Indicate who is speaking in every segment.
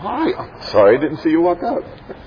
Speaker 1: Hi. I'm sorry, I didn't see you walk out.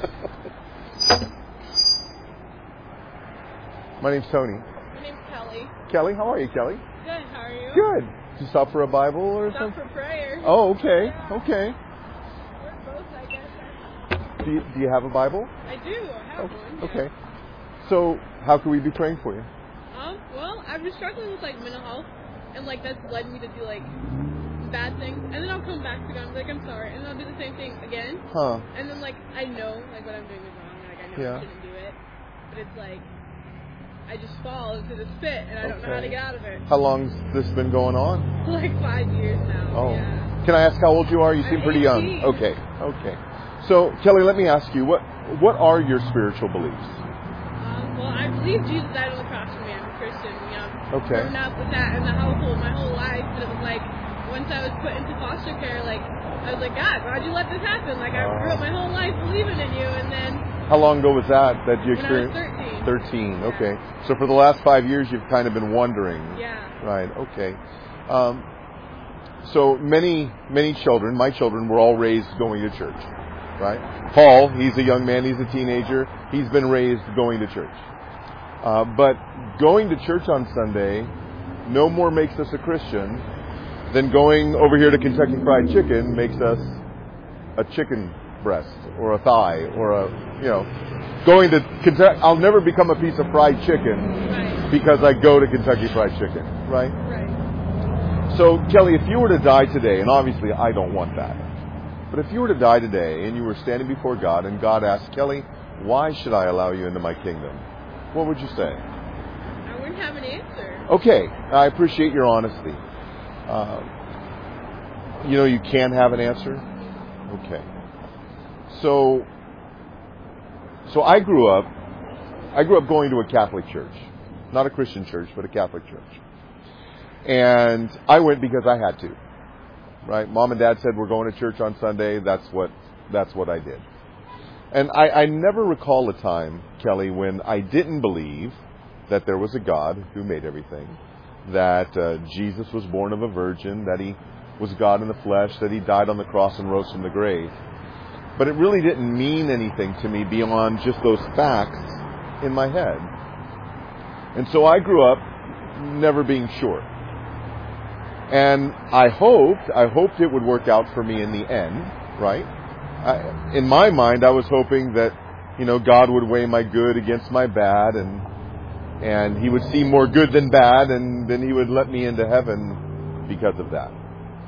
Speaker 1: My name's Tony.
Speaker 2: My name's Kelly.
Speaker 1: Kelly, how are you, Kelly?
Speaker 2: Good, how are you?
Speaker 1: Good. Did you stop for a Bible or something?
Speaker 2: Stop for prayer.
Speaker 1: Oh, okay.
Speaker 2: Yeah.
Speaker 1: Okay.
Speaker 2: We're both, I guess.
Speaker 1: Do you have a Bible?
Speaker 2: I do. I have one. Yeah.
Speaker 1: Okay. So, how can we be praying for you?
Speaker 2: Well, I've been struggling with, mental health, and, that's led me to do, bad things, and then I'll come back to God and be like, I'm sorry, and then I'll do the same thing again.
Speaker 1: Huh.
Speaker 2: And then, I know, what I'm doing is wrong, and, I know I shouldn't do it, but it's, I just fall into this pit, and I don't know how to get out of it.
Speaker 1: How long's this been going on?
Speaker 2: 5 years now.
Speaker 1: Oh.
Speaker 2: Yeah.
Speaker 1: Can I ask how old you are? You seem pretty
Speaker 2: 18.
Speaker 1: young. Okay. So, Kelly, let me ask you, what are your spiritual beliefs?
Speaker 2: Well, I believe Jesus died on the cross for me. I'm a Christian.
Speaker 1: Okay.
Speaker 2: Growing up with that in the household my whole life, but it was once I was put into foster care, I was like, God, why'd you let this happen? I grew up my whole life believing in you, and then...
Speaker 1: How long ago was that you experienced?
Speaker 2: When I was 13.
Speaker 1: 13, okay. So for the last 5 years, you've kind of been wondering.
Speaker 2: Yeah.
Speaker 1: Right, okay. So many children, my children, were all raised going to church, right? Paul, he's a young man, he's a teenager. He's been raised going to church. But going to church on Sunday no more makes us a Christian than going over here to Kentucky Fried Chicken makes us a chicken breast or a thigh or going to Kentucky. I'll never become a piece of fried chicken because I go to Kentucky Fried Chicken, right?
Speaker 2: Right.
Speaker 1: So, Kelly, if you were to die today, and obviously I don't want that, but if you were to die today and you were standing before God and God asked, Kelly, why should I allow you into my kingdom? What would you say?
Speaker 2: I wouldn't have an answer.
Speaker 1: Okay, I appreciate your honesty. You can have an answer? Okay. So I grew up going to a Catholic church. Not a Christian church, but a Catholic church. And I went because I had to. Right? Mom and Dad said we're going to church on Sunday. That's what I did. And I never recall a time, Kelly, when I didn't believe that there was a God who made everything, that Jesus was born of a virgin, that he was God in the flesh, that he died on the cross and rose from the grave. But it really didn't mean anything to me beyond just those facts in my head. And so I grew up never being sure. And I hoped it would work out for me in the end, right? In my mind, I was hoping that, God would weigh my good against my bad, and he would see more good than bad, and then he would let me into heaven because of that.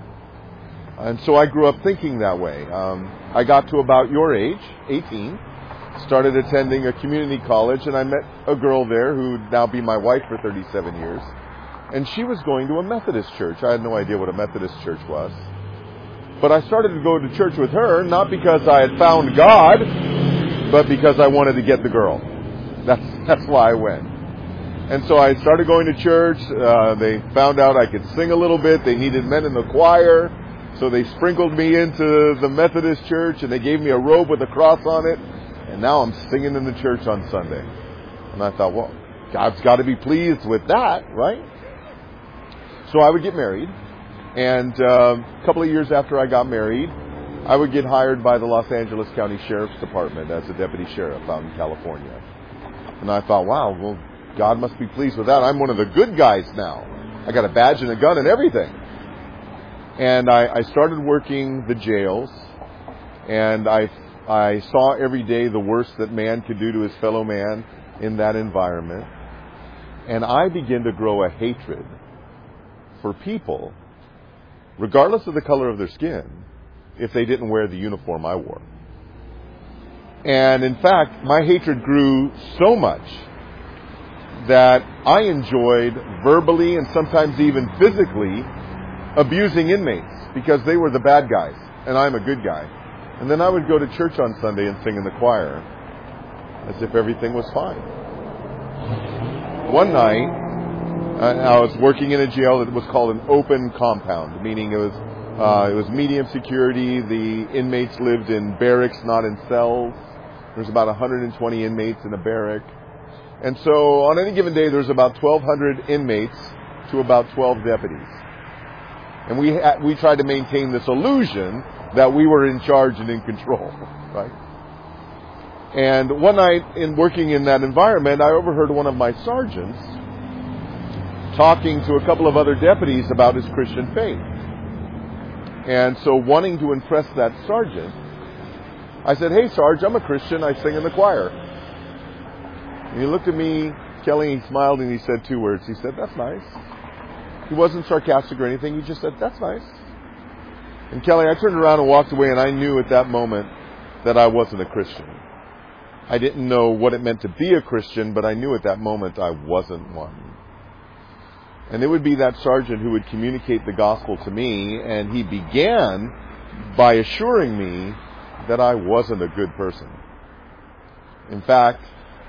Speaker 1: And so I grew up thinking that way. I got to about your age, 18, started attending a community college, and I met a girl there who would now be my wife for 37 years. And she was going to a Methodist church. I had no idea what a Methodist church was. But I started to go to church with her, not because I had found God, but because I wanted to get the girl. That's why I went. And so I started going to church. They found out I could sing a little bit. They needed men in the choir. So they sprinkled me into the Methodist church, and they gave me a robe with a cross on it. And now I'm singing in the church on Sunday. And I thought, well, God's got to be pleased with that, right? So I would get married. And a couple of years after I got married, I would get hired by the Los Angeles County Sheriff's Department as a deputy sheriff out in California. And I thought, wow, well, God must be pleased with that. I'm one of the good guys now. I got a badge and a gun and everything. And I started working the jails, and I saw every day the worst that man could do to his fellow man in that environment. And I began to grow a hatred for people, regardless of the color of their skin, if they didn't wear the uniform I wore. And in fact, my hatred grew so much that I enjoyed verbally and sometimes even physically abusing inmates because they were the bad guys and I'm a good guy. And then I would go to church on Sunday and sing in the choir as if everything was fine. One night, I was working in a jail that was called an open compound, meaning it was medium security. The inmates lived in barracks, not in cells. There's about 120 inmates in a barrack. And so on any given day, there's about 1,200 inmates to about 12 deputies. And we tried to maintain this illusion that we were in charge and in control, right? And one night, in working in that environment, I overheard one of my sergeants talking to a couple of other deputies about his Christian faith. And so, wanting to impress that sergeant, I said, "Hey, Sarge, I'm a Christian. I sing in the choir." And he looked at me, Kelly, he smiled, and he said 2 words. He said, "That's nice." He wasn't sarcastic or anything. He just said, "That's nice." And Kelly, I turned around and walked away, and I knew at that moment that I wasn't a Christian. I didn't know what it meant to be a Christian, but I knew at that moment I wasn't one. And it would be that sergeant who would communicate the gospel to me, and he began by assuring me that I wasn't a good person. In fact,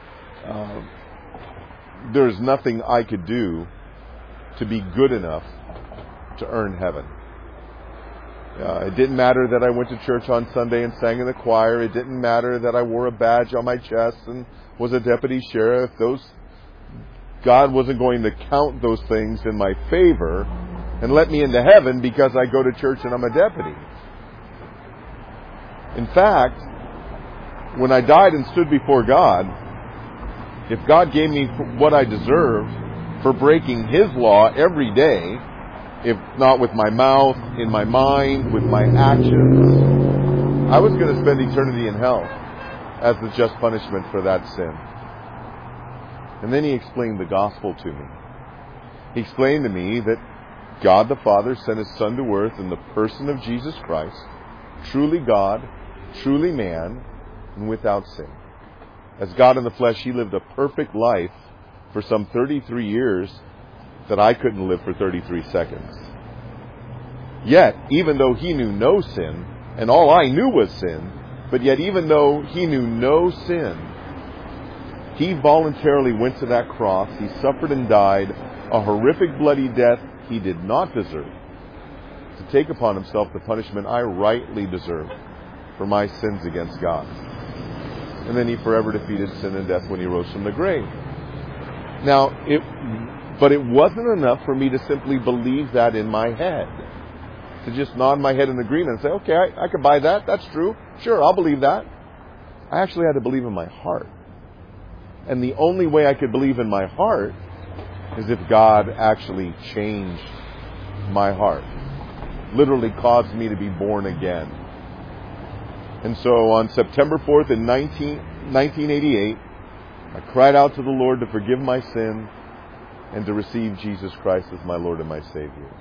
Speaker 1: there's nothing I could do to be good enough to earn heaven. It didn't matter that I went to church on Sunday and sang in the choir. It didn't matter that I wore a badge on my chest and was a deputy sheriff. God wasn't going to count those things in my favor and let me into heaven because I go to church and I'm a deputy. In fact, when I died and stood before God, if God gave me what I deserved for breaking His law every day, if not with my mouth, in my mind, with my actions, I was going to spend eternity in hell as the just punishment for that sin. And then He explained the gospel to me. He explained to me that God the Father sent His Son to earth in the person of Jesus Christ, truly God, truly man, and without sin. As God in the flesh, He lived a perfect life for some 33 years that I couldn't live for 33 seconds. Yet, even though He knew no sin, and all I knew was sin, but yet even though He knew no sin, He voluntarily went to that cross. He suffered and died a horrific bloody death He did not deserve, to take upon Himself the punishment I rightly deserved for my sins against God. And then He forever defeated sin and death when He rose from the grave. Now, but it wasn't enough for me to simply believe that in my head. To just nod my head in agreement and say, okay, I can buy that. That's true. Sure, I'll believe that. I actually had to believe in my heart. And the only way I could believe in my heart is if God actually changed my heart. Literally caused me to be born again. And so on September 4th in 1988, I cried out to the Lord to forgive my sin and to receive Jesus Christ as my Lord and my Savior.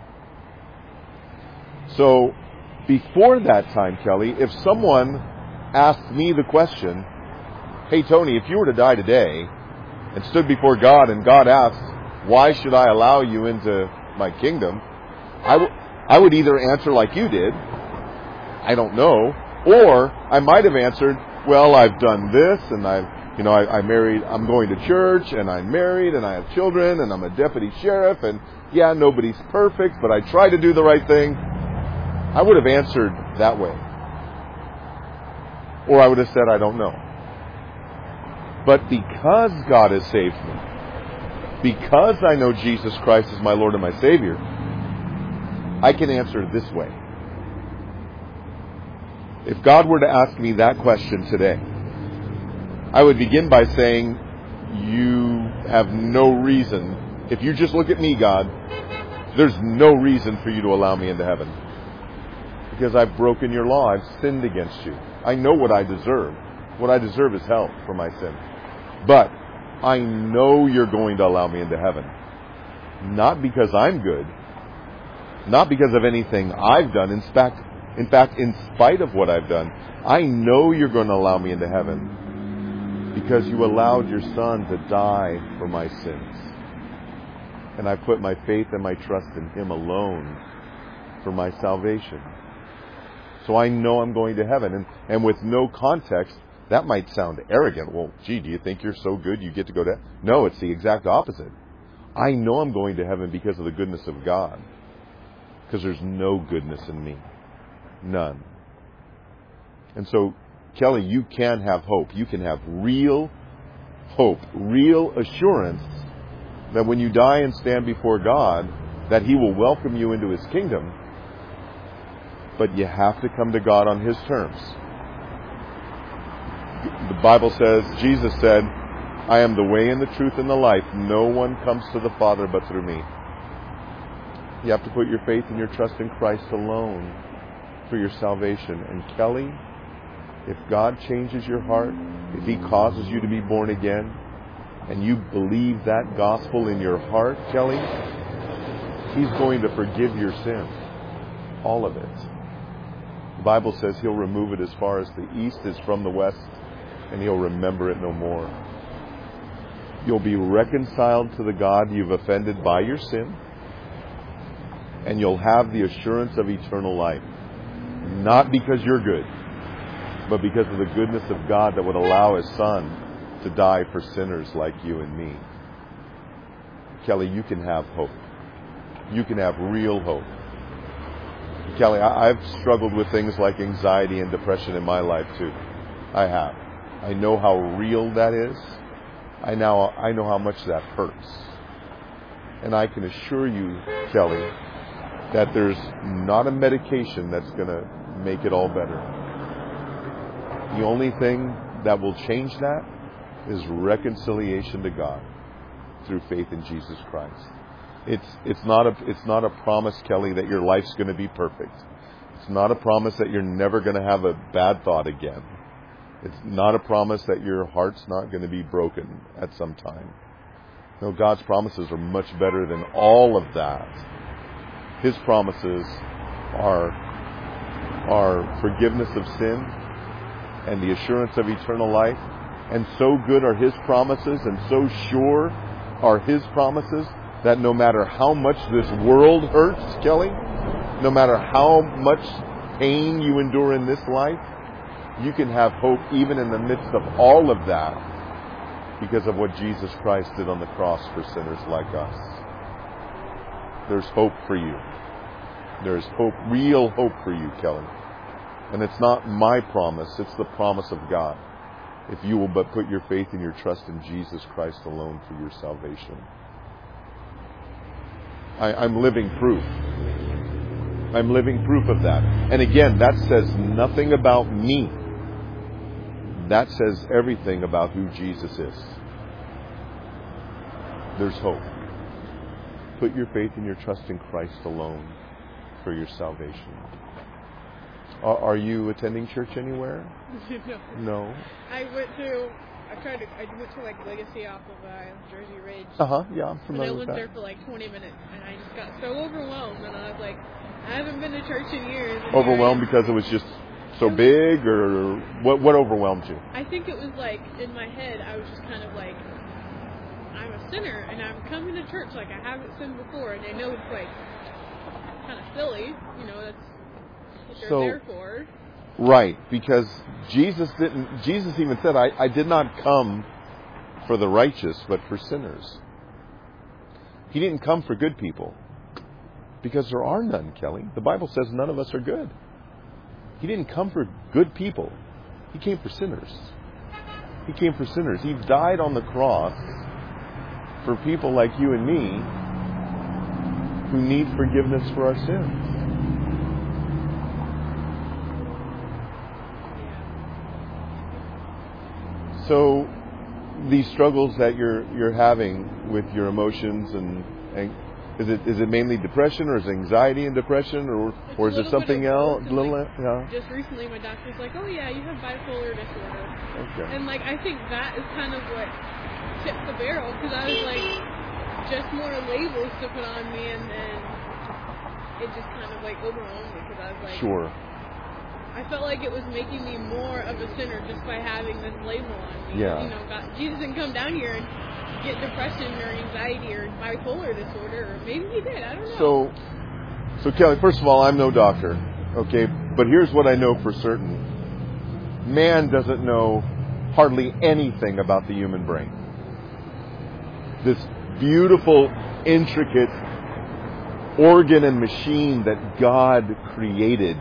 Speaker 1: So, before that time, Kelly, if someone asked me the question, hey, Tony, if you were to die today and stood before God and God asked, why should I allow you into my kingdom? I would either answer like you did, I don't know, or I might have answered, well, I've done this and I'm married, I'm going to church and I'm married and I have children and I'm a deputy sheriff and yeah, nobody's perfect, but I try to do the right thing. I would have answered that way. Or I would have said, I don't know. But because God has saved me, because I know Jesus Christ is my Lord and my Savior, I can answer this way. If God were to ask me that question today, I would begin by saying, you have no reason. If you just look at me, God, there's no reason for you to allow me into heaven. Because I've broken your law. I've sinned against you. I know what I deserve. What I deserve is hell for my sin. But I know you're going to allow me into heaven. Not because I'm good. Not because of anything I've done. In fact, in spite of what I've done, I know you're going to allow me into heaven because you allowed your Son to die for my sins. And I put my faith and my trust in Him alone for my salvation. So I know I'm going to heaven. And with no context, that might sound arrogant. Well, gee, do you think you're so good you get to go to heaven? No, it's the exact opposite. I know I'm going to heaven because of the goodness of God. Because there's no goodness in me. None. And so, Kelly, you can have hope. You can have real hope, real assurance that when you die and stand before God, that He will welcome you into His kingdom But you have to come to God on His terms. The Bible says, Jesus said, I am the way and the truth and the life. No one comes to the Father but through me. You have to put your faith and your trust in Christ alone for your salvation. And Kelly, if God changes your heart, if He causes you to be born again, and you believe that gospel in your heart, Kelly, He's going to forgive your sin. All of it. The Bible says He'll remove it as far as the east is from the west, and He'll remember it no more. You'll be reconciled to the God you've offended by your sin, and you'll have the assurance of eternal life. Not because you're good, but because of the goodness of God that would allow His Son to die for sinners like you and me. Kelly, you can have hope. You can have real hope. Kelly, I've struggled with things like anxiety and depression in my life too. I have. I know how real that is. I know how much that hurts. And I can assure you, Kelly, that there's not a medication that's going to make it all better. The only thing that will change that is reconciliation to God through faith in Jesus Christ. It's not a promise, Kelly, that your life's going to be perfect. It's not a promise that you're never going to have a bad thought again. It's not a promise that your heart's not going to be broken at some time. No, God's promises are much better than all of that. His promises are forgiveness of sin and the assurance of eternal life. And so good are His promises and so sure are His promises that no matter how much this world hurts, Kelly, no matter how much pain you endure in this life, you can have hope even in the midst of all of that because of what Jesus Christ did on the cross for sinners like us. There's hope for you. There's hope, real hope for you, Kelly. And it's not my promise, it's the promise of God. If you will but put your faith and your trust in Jesus Christ alone for your salvation. I'm living proof. I'm living proof of that. And again, that says nothing about me. That says everything about who Jesus is. There's hope. Put your faith and your trust in Christ alone for your salvation. Are you attending church anywhere? No.
Speaker 2: I went to like Legacy off of Jersey Ridge.
Speaker 1: Yeah, I'm familiar with that.
Speaker 2: And I went there for like 20 minutes, and I just got so overwhelmed, and I was like, I haven't been to church in years.
Speaker 1: Overwhelmed because it was just so big, or what overwhelmed you?
Speaker 2: I think it was like, in my head, I was just kind of like, I'm a sinner, and I'm coming to church like I haven't sinned before, and I know it's like kind of silly, that's what they're there for.
Speaker 1: Right, because Jesus even said, I did not come for the righteous, but for sinners. He didn't come for good people, because there are none, Kelly. The Bible says none of us are good. He didn't come for good people. He came for sinners. He came for sinners. He died on the cross for people like you and me who need forgiveness for our sins. So these struggles that you're having with your emotions and is it mainly depression, or is it anxiety and depression, or is it something else?
Speaker 2: Just recently, my doctor's like, "Oh yeah, you have bipolar disorder."
Speaker 1: Okay.
Speaker 2: And like, I think that is kind of what tipped the barrel, because I was like, just more labels to put on me, and then it just kind of like overwhelmed me, because I was like,
Speaker 1: sure.
Speaker 2: I felt like it was making me more of a sinner just by having this label on me.
Speaker 1: Yeah.
Speaker 2: Jesus didn't come down here and get depression or anxiety or bipolar disorder, or maybe He did. I don't know.
Speaker 1: So Kelly, first of all, I'm no doctor, okay? But here's what I know for certain. Man doesn't know hardly anything about the human brain. This beautiful, intricate organ and machine that God created.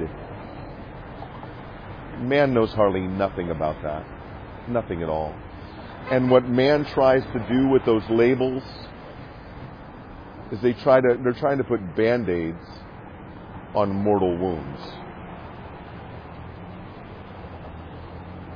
Speaker 1: Man knows hardly nothing about that. Nothing at all. And what man tries to do with those labels is they're trying to put Band-Aids on mortal wounds.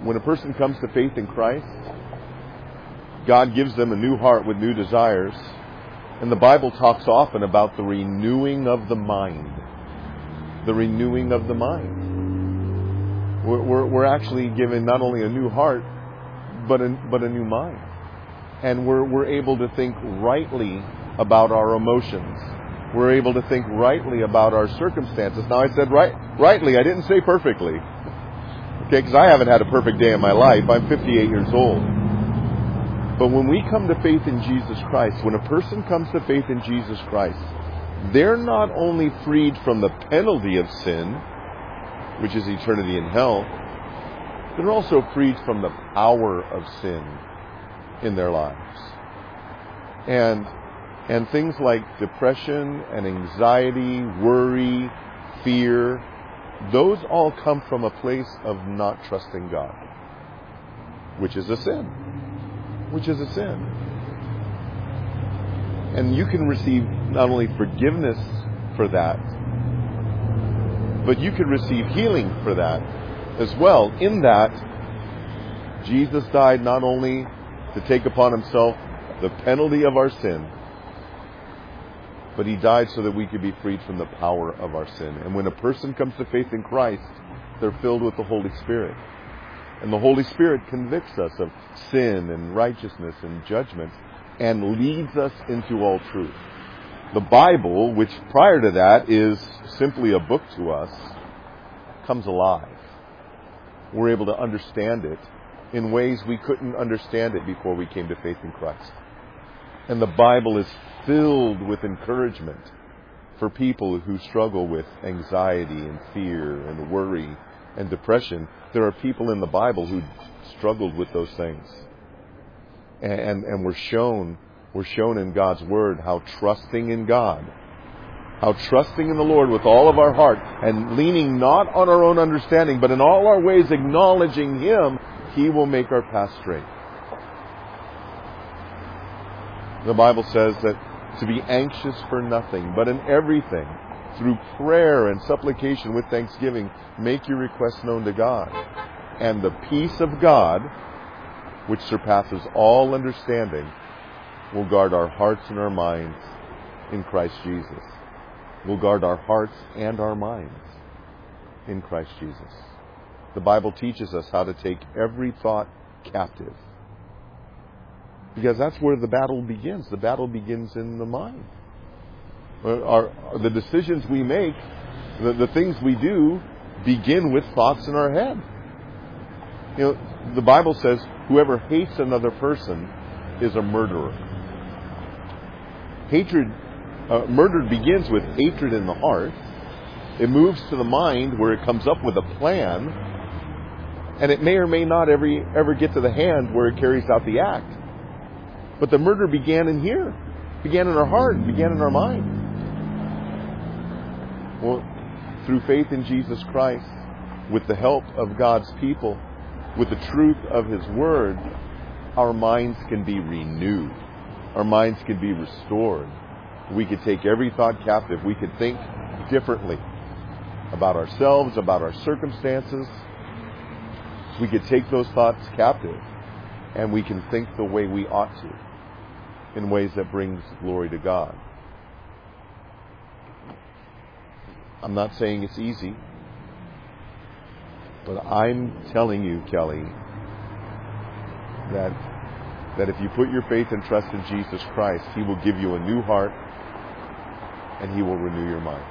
Speaker 1: when a person comes to faith in Christ, God gives them a new heart with new desires. And the Bible talks often about the renewing of the mind. The renewing of the mind. We're actually given not only a new heart, but a new mind. And we're able to think rightly about our emotions. We're able to think rightly about our circumstances. Now, I said rightly. I didn't say perfectly. Okay, because I haven't had a perfect day in my life. I'm 58 years old. But when we come to faith in Jesus Christ, when a person comes to faith in Jesus Christ, they're not only freed from the penalty of sin, which is eternity in hell, they're also freed from the power of sin in their lives. And things like depression and anxiety, worry, fear, those all come from a place of not trusting God, which is a sin. Which is a sin. And you can receive not only forgiveness for that, but you can receive healing for that as well. In that, Jesus died not only to take upon himself the penalty of our sin, but he died so that we could be freed from the power of our sin. And when a person comes to faith in Christ, they're filled with the Holy Spirit. And the Holy Spirit convicts us of sin and righteousness and judgment and leads us into all truth. The Bible, which prior to that is simply a book to us, comes alive. We're able to understand it in ways we couldn't understand it before we came to faith in Christ. And the Bible is filled with encouragement for people who struggle with anxiety and fear and worry and depression. There are people in the Bible who struggled with those things. And we're shown in God's Word how trusting in God, how trusting in the Lord with all of our heart and leaning not on our own understanding, but in all our ways acknowledging Him, He will make our path straight. The Bible says that to be anxious for nothing, but in everything, through prayer and supplication with thanksgiving, make your requests known to God. And the peace of God, which surpasses all understanding, will guard our hearts and our minds in Christ Jesus. Will guard our hearts and our minds in Christ Jesus. The Bible teaches us how to take every thought captive. Because that's where the battle begins. The battle begins in the mind. The decisions we make, the things we do, begin with thoughts in our head. You know, the Bible says, whoever hates another person is a murderer. Murder begins with hatred in the heart. It moves to the mind where it comes up with a plan. And it may or may not ever get to the hand where it carries out the act. But the murder began in here. Began in our heart. Began in our mind. Well, through faith in Jesus Christ, with the help of God's people, with the truth of His Word, our minds can be renewed. Our minds can be restored. We could take every thought captive. We could think differently about ourselves, about our circumstances. We could take those thoughts captive, and we can think the way we ought to, in ways that brings glory to God. I'm not saying it's easy, but I'm telling you, Kelly, that if you put your faith and trust in Jesus Christ, He will give you a new heart and He will renew your mind.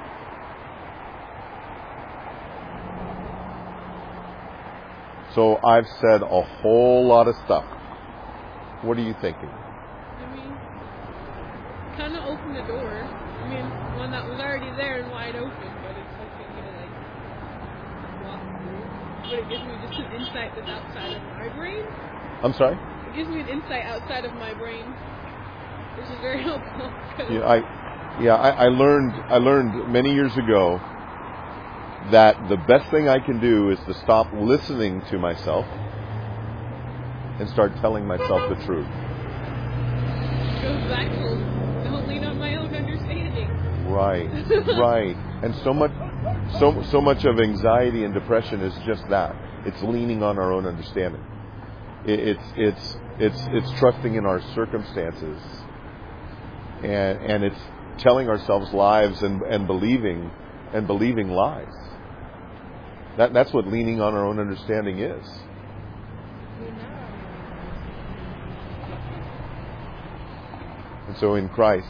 Speaker 1: So I've said a whole lot of stuff. What are you thinking?
Speaker 2: I mean, kind of opened the door. I mean, one that was already there and wide open, but it's something to walk through. But it gives me just an insight that's outside of my brain.
Speaker 1: I'm sorry?
Speaker 2: It gives me an insight outside of my brain, which is very helpful.
Speaker 1: I learned many years ago that the best thing I can do is to stop listening to myself and start telling myself the truth.
Speaker 2: It goes back to don't lean on my own understanding.
Speaker 1: Right. And so much of anxiety and depression is just that. It's leaning on our own understanding. It's trusting in our circumstances, and it's telling ourselves lies and believing lies. That's what leaning on our own understanding is. And so in Christ,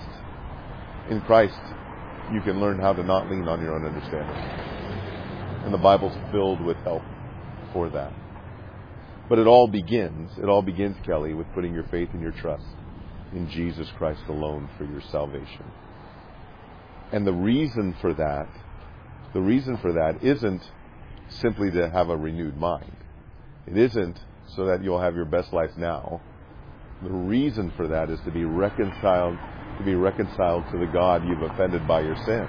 Speaker 1: you can learn how to not lean on your own understanding. And the Bible's filled with help for that. But it all begins, Kelly, with putting your faith and your trust in Jesus Christ alone for your salvation. And the reason for that isn't simply to have a renewed mind. It isn't so that you'll have your best life now. The reason for that is to be reconciled to the God you've offended by your sin.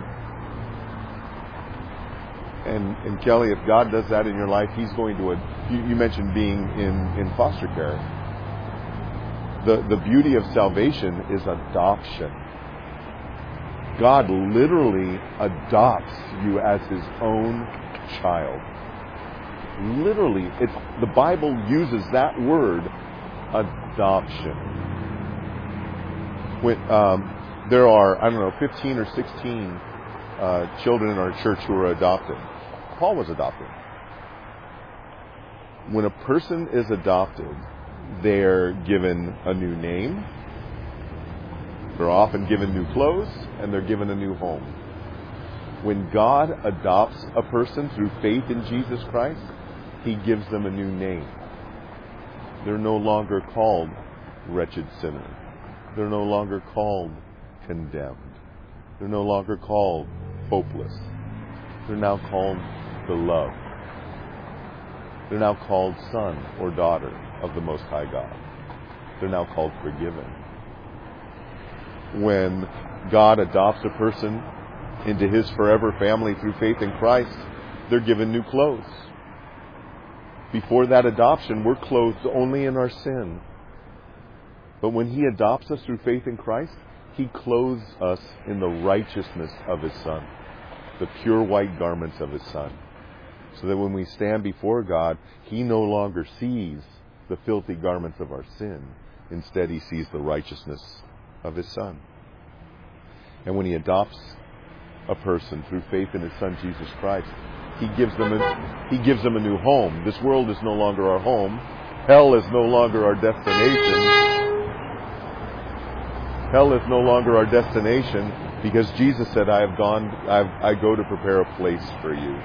Speaker 1: And Kelly, if God does that in your life, He's going to... You mentioned being in foster care. The beauty of salvation is adoption. God literally adopts you as His own child. Literally, the Bible uses that word, adoption. When there are, 15 or 16 children in our church who are adopted. Paul was adopted. When a person is adopted, they're given a new name. They're often given new clothes, and they're given a new home. When God adopts a person through faith in Jesus Christ, He gives them a new name. They're no longer called wretched sinner. They're no longer called condemned. They're no longer called hopeless. They're now called beloved. They're now called son or daughter of the Most High God. They're now called forgiven. When God adopts a person into His forever family through faith in Christ, they're given new clothes. Before that adoption, we're clothed only in our sin. But when He adopts us through faith in Christ, He clothes us in the righteousness of His Son, the pure white garments of His Son. So that when we stand before God, He no longer sees the filthy garments of our sin. Instead, He sees the righteousness of His Son. And when He adopts a person through faith in His Son, Jesus Christ, He gives them a new home. This world is no longer our home. Hell is no longer our destination. Hell is no longer our destination because Jesus said, I go to prepare a place for you.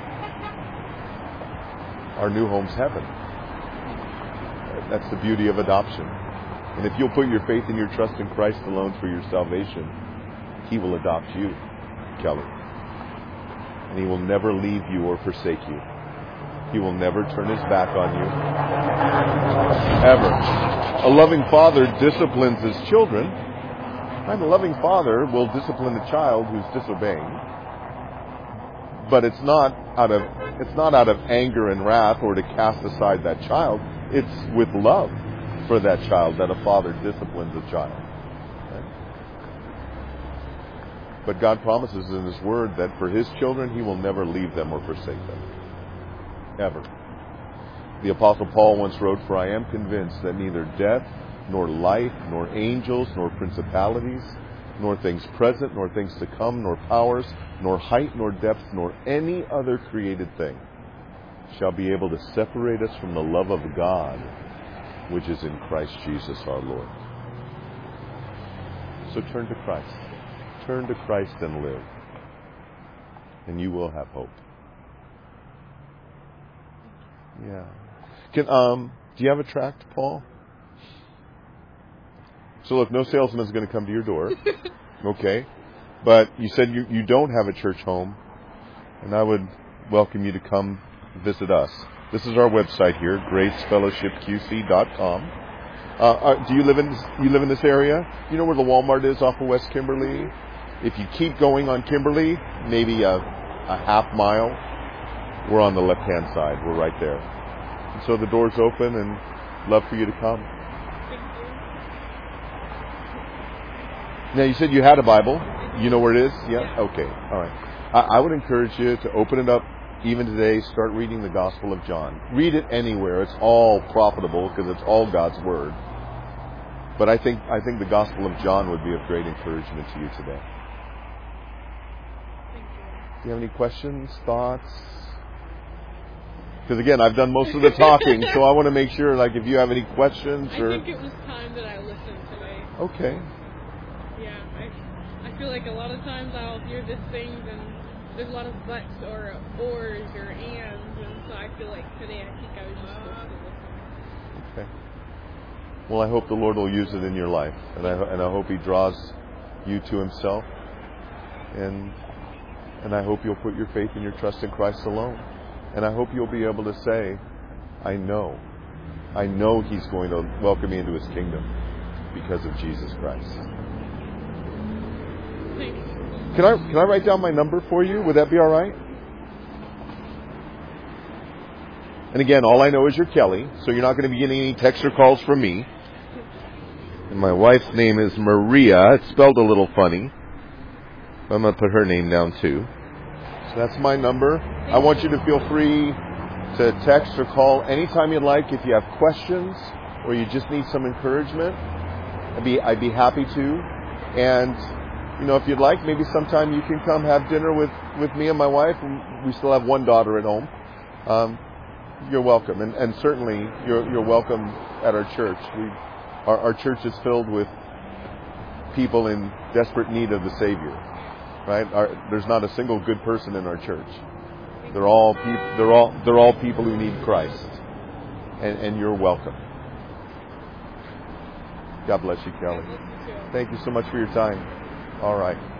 Speaker 1: Our new home's heaven. That's the beauty of adoption. And if you'll put your faith and your trust in Christ alone for your salvation, He will adopt you, Kelly. And He will never leave you or forsake you. He will never turn His back on you. Ever. A loving father disciplines his children. And a loving father will discipline a child who's disobeying. But it's not out of anger and wrath or to cast aside that child. It's with love for that child that a father disciplines a child. But God promises in His Word that for His children, He will never leave them or forsake them. Ever. The Apostle Paul once wrote, "For I am convinced that neither death, nor life, nor angels, nor principalities, nor things present, nor things to come, nor powers, nor height, nor depth, nor any other created thing shall be able to separate us from the love of God, which is in Christ Jesus our Lord." So turn to Christ. Turn to Christ and live. And you will have hope. Yeah. Do you have a tract, Paul? So look, no salesman is going to come to your door. Okay? But you said you don't have a church home. And I would welcome you to come visit us. This is our website here, gracefellowshipqc.com. Do you live in this area? You know where the Walmart is off of West Kimberly? If you keep going on Kimberly, maybe a half mile, we're on the left-hand side. We're right there. And so the door's open and love for you to come. Now, you said you had a Bible. You know where it is? Yeah? Okay. All right. I would encourage you to open it up even today, start reading the Gospel of John. Read it anywhere. It's all profitable because it's all God's Word. But I think the Gospel of John would be of great encouragement to you today.
Speaker 2: Thank you.
Speaker 1: Do you have any questions, thoughts? Because again, I've done most of the talking, so I want to make sure, like, if you have any questions or...
Speaker 2: I think it was time that I listened today.
Speaker 1: Okay.
Speaker 2: Yeah, I feel like a lot of times I'll hear these things and there's a lot of buts or ors or ands, and so I feel like today I think I was just supposed to listen.
Speaker 1: Okay. Well, I hope the Lord will use it in your life, and I hope He draws you to Himself, and I hope you'll put your faith and your trust in Christ alone, and I hope you'll be able to say, I know He's going to welcome me into His kingdom because of Jesus Christ.
Speaker 2: Thank you.
Speaker 1: Can I write down my number for you? Would that be all right? And again, all I know is you're Kelly, so you're not going to be getting any texts or calls from me. And my wife's name is Maria. It's spelled a little funny. I'm going to put her name down too. So that's my number. I want you to feel free to text or call anytime you'd like. If you have questions or you just need some encouragement, I'd be happy to. And if you'd like, maybe sometime you can come have dinner with me and my wife. We still have one daughter at home. You're welcome, and certainly you're welcome at our church. Our church is filled with people in desperate need of the Savior. Right? There's not a single good person in our church. They're all people who need Christ, and you're welcome. God bless you, Kelly. Thank you so much for your time. All right.